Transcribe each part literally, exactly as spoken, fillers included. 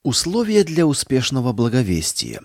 Условия для успешного благовестия.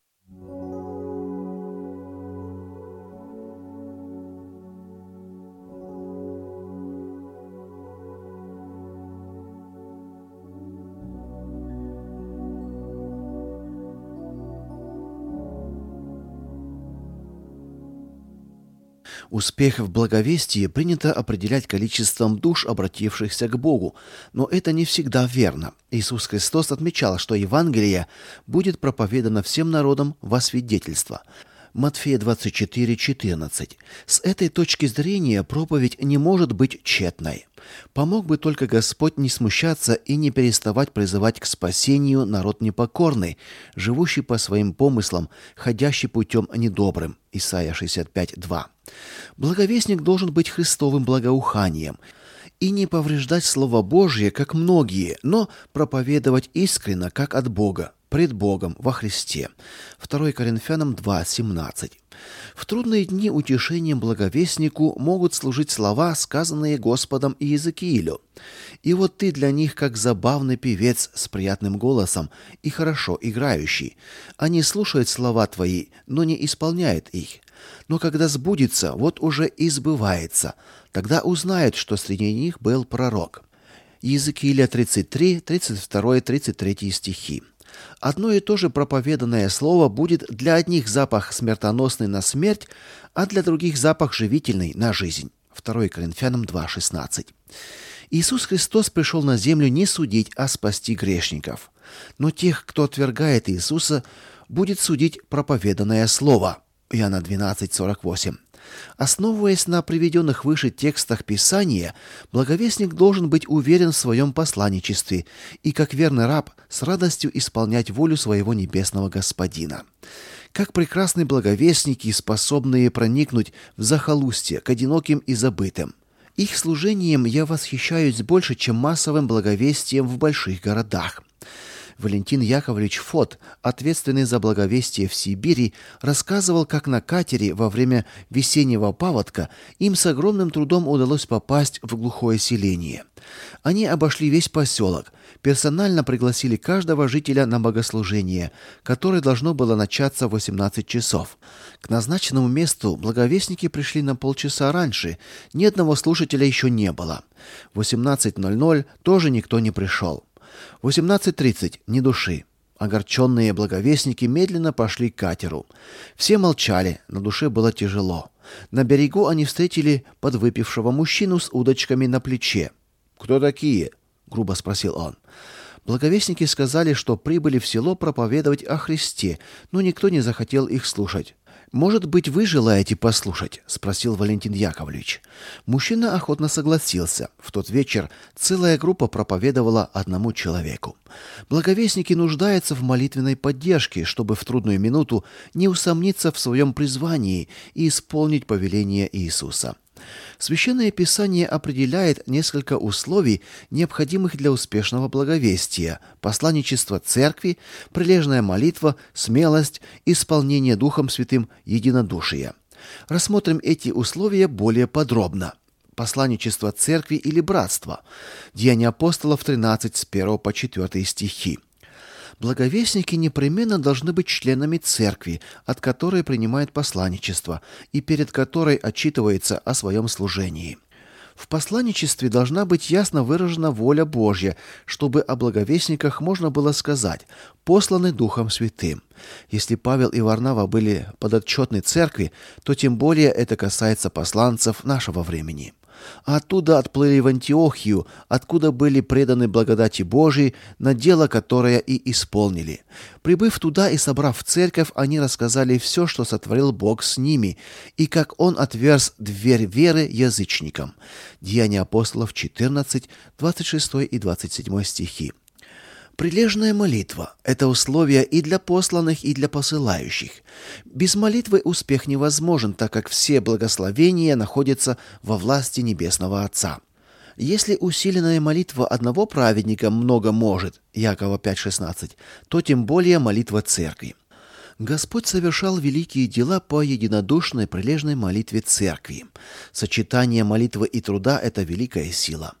Успех в благовестии принято определять количеством душ, обратившихся к Богу, но это не всегда верно. Иисус Христос отмечал, что Евангелие будет проповедано всем народам во свидетельство. Матфея двадцать четыре четырнадцать. С этой точки зрения проповедь не может быть тщетной. Помог бы только Господь не смущаться и не переставать призывать к спасению народ непокорный, живущий по своим помыслам, ходящий путем недобрым. Исайя шестьдесят пять два. Благовестник должен быть Христовым благоуханием и не повреждать Слово Божье, как многие, но проповедовать искренно, как от Бога, пред Богом во Христе. второе Коринфянам два семнадцать. В трудные дни утешением благовестнику могут служить слова, сказанные Господом Иезекиилю. «И вот ты для них, как забавный певец с приятным голосом и хорошо играющий. Они слушают слова твои, но не исполняют их. Но когда сбудется, вот уже и сбывается. Тогда узнают, что среди них был пророк». Иезекииля тридцать три, тридцать два, тридцать три стихи. Одно и то же проповеданное слово будет для одних запах смертоносный на смерть, а для других запах живительный на жизнь. второе Коринфянам два шестнадцать. Иисус Христос пришел на землю не судить, а спасти грешников. Но тех, кто отвергает Иисуса, будет судить проповеданное слово. Иоанна двенадцать сорок восемь. Основываясь на приведенных выше текстах Писания, благовестник должен быть уверен в своем посланничестве и, как верный раб, с радостью исполнять волю своего небесного Господина. Как прекрасны благовестники, способные проникнуть в захолустье к одиноким и забытым. Их служением я восхищаюсь больше, чем массовым благовестием в больших городах. Валентин Яковлевич Фот, ответственный за благовестие в Сибири, рассказывал, как на катере во время весеннего паводка им с огромным трудом удалось попасть в глухое селение. Они обошли весь поселок, персонально пригласили каждого жителя на богослужение, которое должно было начаться в восемнадцать часов. К назначенному месту благовестники пришли на полчаса раньше, ни одного слушателя еще не было. В восемнадцать ноль ноль тоже никто не пришел. В восемнадцать тридцать ни души. Огорченные благовестники медленно пошли к катеру. Все молчали, на душе было тяжело. На берегу они встретили подвыпившего мужчину с удочками на плече. «Кто такие?» — грубо спросил он. Благовестники сказали, что прибыли в село проповедовать о Христе, но никто не захотел их слушать. «Может быть, вы желаете послушать?» — спросил Валентин Яковлевич. Мужчина охотно согласился. В тот вечер целая группа проповедовала одному человеку. Благовестники нуждаются в молитвенной поддержке, чтобы в трудную минуту не усомниться в своем призвании и исполнить повеление Иисуса. Священное Писание определяет несколько условий, необходимых для успешного благовестия: посланничество церкви, прилежная молитва, смелость, исполнение Духом Святым единодушия. Рассмотрим эти условия более подробно. Посланничество церкви или братства. Деяния апостолов тринадцать с первого по четвёртый стихи. Благовестники непременно должны быть членами церкви, от которой принимают посланничество и перед которой отчитывается о своем служении. В посланничестве должна быть ясно выражена воля Божья, чтобы о благовестниках можно было сказать «посланы Духом Святым». Если Павел и Варнава были подотчетны церкви, то тем более это касается посланцев нашего времени. А оттуда отплыли в Антиохию, откуда были преданы благодати Божией на дело, которое и исполнили. Прибыв туда и собрав церковь, они рассказали все, что сотворил Бог с ними, и как Он отверз дверь веры язычникам. Деяния апостолов четырнадцать, двадцать шесть и двадцать семь стихи. Прилежная молитва – это условие и для посланных, и для посылающих. Без молитвы успех невозможен, так как все благословения находятся во власти Небесного Отца. Если усиленная молитва одного праведника много может, Якова пять шестнадцать, то тем более молитва церкви. Господь совершал великие дела по единодушной прилежной молитве церкви. Сочетание молитвы и труда – это великая сила.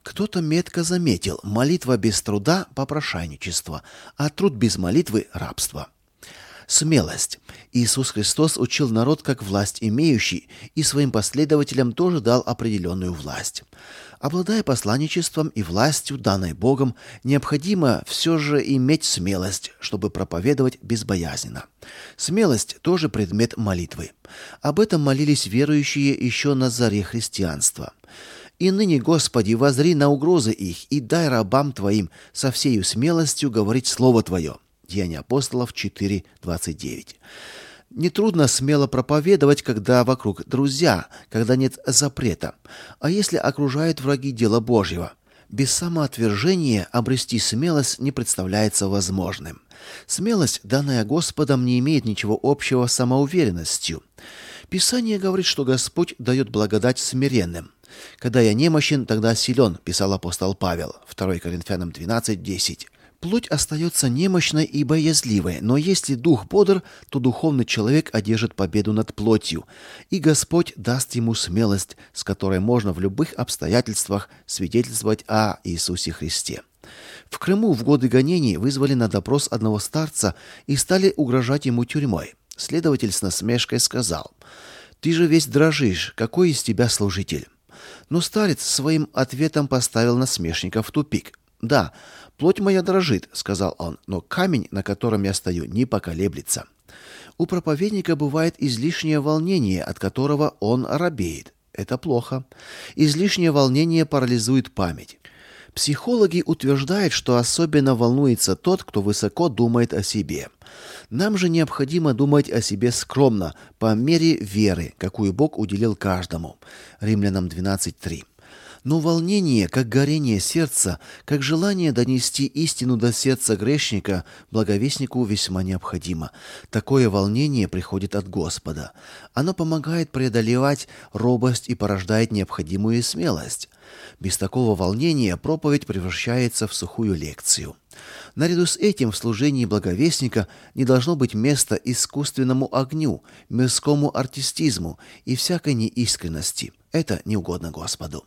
Кто-то метко заметил: молитва без труда – попрошайничество, а труд без молитвы – рабство. Смелость. Иисус Христос учил народ как власть имеющий, и своим последователям тоже дал определенную власть. Обладая посланничеством и властью, данной Богом, необходимо все же иметь смелость, чтобы проповедовать безбоязненно. Смелость тоже предмет молитвы. Об этом молились верующие еще на заре христианства. «И ныне, Господи, воззри на угрозы их, и дай рабам Твоим со всею смелостью говорить Слово Твое». Деяния апостолов четыре двадцать девять. Нетрудно смело проповедовать, когда вокруг друзья, когда нет запрета. А если окружают враги дела Божьего? Без самоотвержения обрести смелость не представляется возможным. Смелость, данная Господом, не имеет ничего общего с самоуверенностью. Писание говорит, что Господь дает благодать смиренным. «Когда я немощен, тогда силен», писал апостол Павел, второе Коринфянам двенадцать десять. Плоть остается немощной и боязливой, но если дух бодр, то духовный человек одержит победу над плотью, и Господь даст ему смелость, с которой можно в любых обстоятельствах свидетельствовать о Иисусе Христе. В Крыму в годы гонений вызвали на допрос одного старца и стали угрожать ему тюрьмой. Следователь с насмешкой сказал: «Ты же весь дрожишь, какой из тебя служитель?» Но старец своим ответом поставил насмешника в тупик. «Да, плоть моя дрожит», — сказал он, — «но камень, на котором я стою, не поколеблется». У проповедника бывает излишнее волнение, от которого он робеет. Это плохо. Излишнее волнение парализует память. Психологи утверждают, что особенно волнуется тот, кто высоко думает о себе. Нам же необходимо думать о себе скромно, по мере веры, какую Бог уделил каждому. Римлянам двенадцать три. Но волнение, как горение сердца, как желание донести истину до сердца грешника, благовестнику весьма необходимо. Такое волнение приходит от Господа. Оно помогает преодолевать робость и порождает необходимую смелость. Без такого волнения проповедь превращается в сухую лекцию. Наряду с этим в служении благовестника не должно быть места искусственному огню, мирскому артистизму и всякой неискренности. Это не угодно Господу.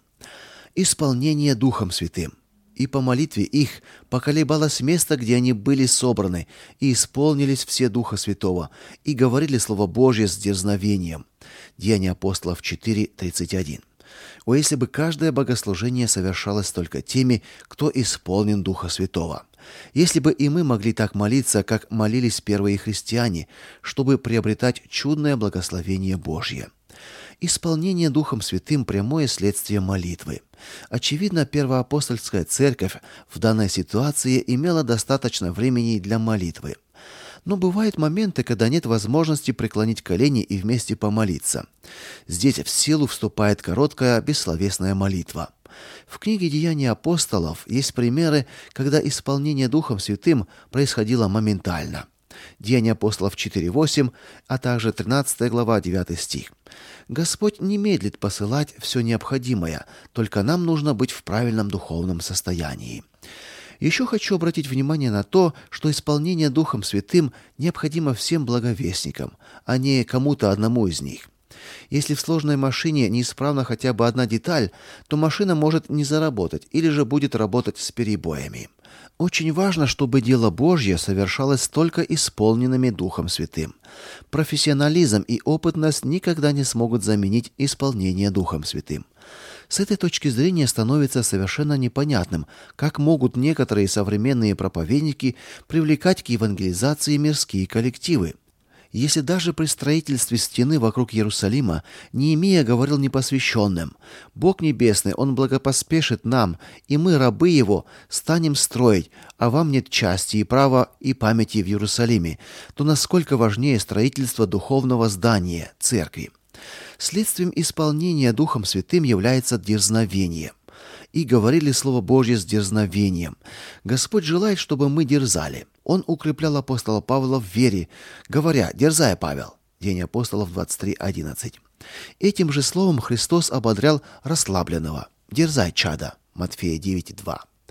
Исполнение Духом Святым. И по молитве их поколебалось место, где они были собраны, и исполнились все Духа Святого, и говорили Слово Божье с дерзновением. Деяния апостолов четыре тридцать один. О, если бы каждое богослужение совершалось только теми, кто исполнен Духа Святого. Если бы и мы могли так молиться, как молились первые христиане, чтобы приобретать чудное благословение Божье. Исполнение Духом Святым – прямое следствие молитвы. Очевидно, первоапостольская церковь в данной ситуации имела достаточно времени для молитвы. Но бывают моменты, когда нет возможности преклонить колени и вместе помолиться. Здесь в силу вступает короткая бессловесная молитва. В книге «Деяния апостолов» есть примеры, когда исполнение Духом Святым происходило моментально. Деяния апостолов четыре восемь, а также тринадцатая глава, девятый стих. Господь не медлит посылать все необходимое, только нам нужно быть в правильном духовном состоянии. Еще хочу обратить внимание на то, что исполнение Духом Святым необходимо всем благовестникам, а не кому-то одному из них. Если в сложной машине неисправна хотя бы одна деталь, то машина может не заработать или же будет работать с перебоями. Очень важно, чтобы дело Божье совершалось только исполненными Духом Святым. Профессионализм и опытность никогда не смогут заменить исполнение Духом Святым. С этой точки зрения становится совершенно непонятным, как могут некоторые современные проповедники привлекать к евангелизации мирские коллективы. Если даже при строительстве стены вокруг Иерусалима Неемия говорил непосвященным: «Бог Небесный, Он благопоспешит нам, и мы, рабы Его, станем строить, а вам нет части и права и памяти в Иерусалиме», то насколько важнее строительство духовного здания, церкви. Следствием исполнения Духом Святым является дерзновение. И говорили Слово Божье с дерзновением. Господь желает, чтобы мы дерзали. Он укреплял апостола Павла в вере, говоря: «Дерзай, Павел». Деяния апостолов двадцать три одиннадцать. Этим же словом Христос ободрял расслабленного: «Дерзай, чада». Матфея девять два.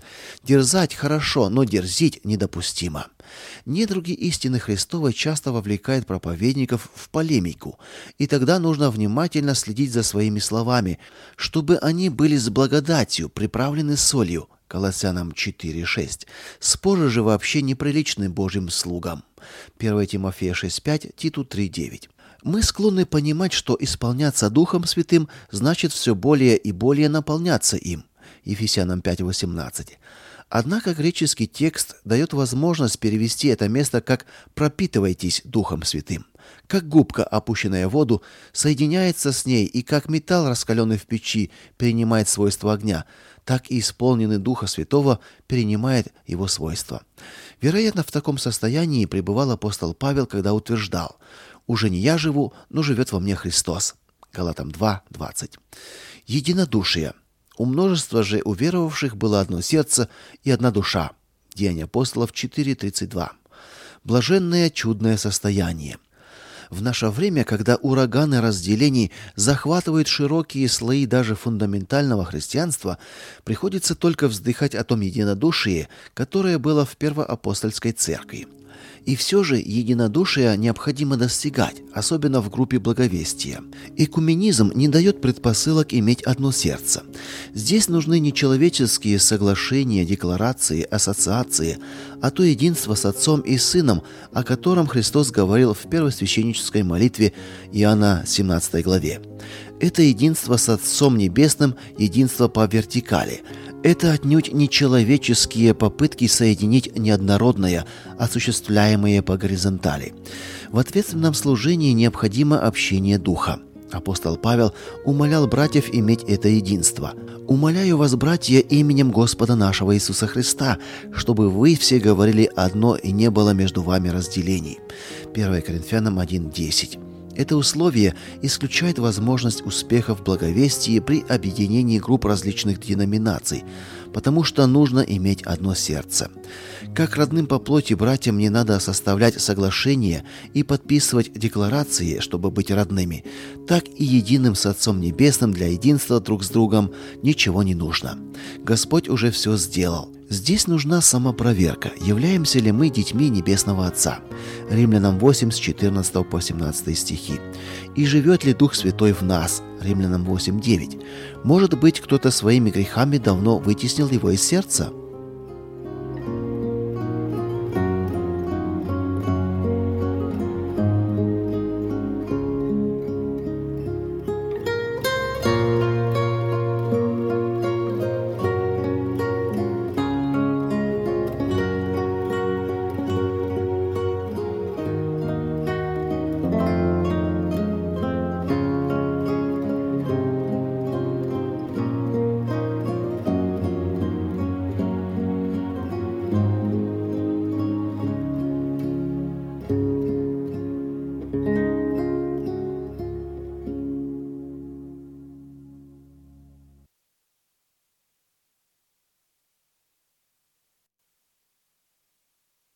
Дерзать хорошо, но дерзить недопустимо. Недруги истины Христовой часто вовлекают проповедников в полемику, и тогда нужно внимательно следить за своими словами, чтобы они были с благодатью, приправлены солью. Колоссянам четыре шесть. Споры же вообще неприличны Божьим слугам. первое Тимофея шесть пять, Титу три девять. Мы склонны понимать, что исполняться Духом Святым значит все более и более наполняться им. Ефесянам пять восемнадцать. Однако греческий текст дает возможность перевести это место как «пропитывайтесь Духом Святым». Как губка, опущенная в воду, соединяется с ней, и как металл, раскаленный в печи, перенимает свойства огня, так и исполненный Духа Святого перенимает его свойства. Вероятно, в таком состоянии пребывал апостол Павел, когда утверждал: «Уже не я живу, но живет во мне Христос». Галатам два двадцать. Единодушие. У множества же уверовавших было одно сердце и одна душа. Деяния апостолов четыре тридцать два. Блаженное чудное состояние. В наше время, когда ураганы разделений захватывают широкие слои даже фундаментального христианства, приходится только вздыхать о том единодушии, которое было в первоапостольской церкви. И все же единодушия необходимо достигать, особенно в группе благовестия. Экуменизм не дает предпосылок иметь одно сердце. Здесь нужны не человеческие соглашения, декларации, ассоциации, а то единство с Отцом и Сыном, о котором Христос говорил в первосвященнической молитве Иоанна семнадцатой главе. Это единство с Отцом Небесным, единство по вертикали. Это отнюдь не человеческие попытки соединить неоднородное, осуществляемые по горизонтали. В ответственном служении необходимо общение Духа. Апостол Павел умолял братьев иметь это единство. «Умоляю вас, братья, именем Господа нашего Иисуса Христа, чтобы вы все говорили одно и не было между вами разделений». первое Коринфянам один десять. Это условие исключает возможность успеха в благовестии при объединении групп различных деноминаций, потому что нужно иметь одно сердце. Как родным по плоти братьям не надо составлять соглашения и подписывать декларации, чтобы быть родными, так и единым с Отцом Небесным для единства друг с другом ничего не нужно. Господь уже все сделал. Здесь нужна самопроверка, являемся ли мы детьми Небесного Отца. Римлянам восемь с четырнадцатого по семнадцатый стихи. И живет ли Дух Святой в нас? Римлянам восемь девять. Может быть, кто-то своими грехами давно вытеснил его из сердца?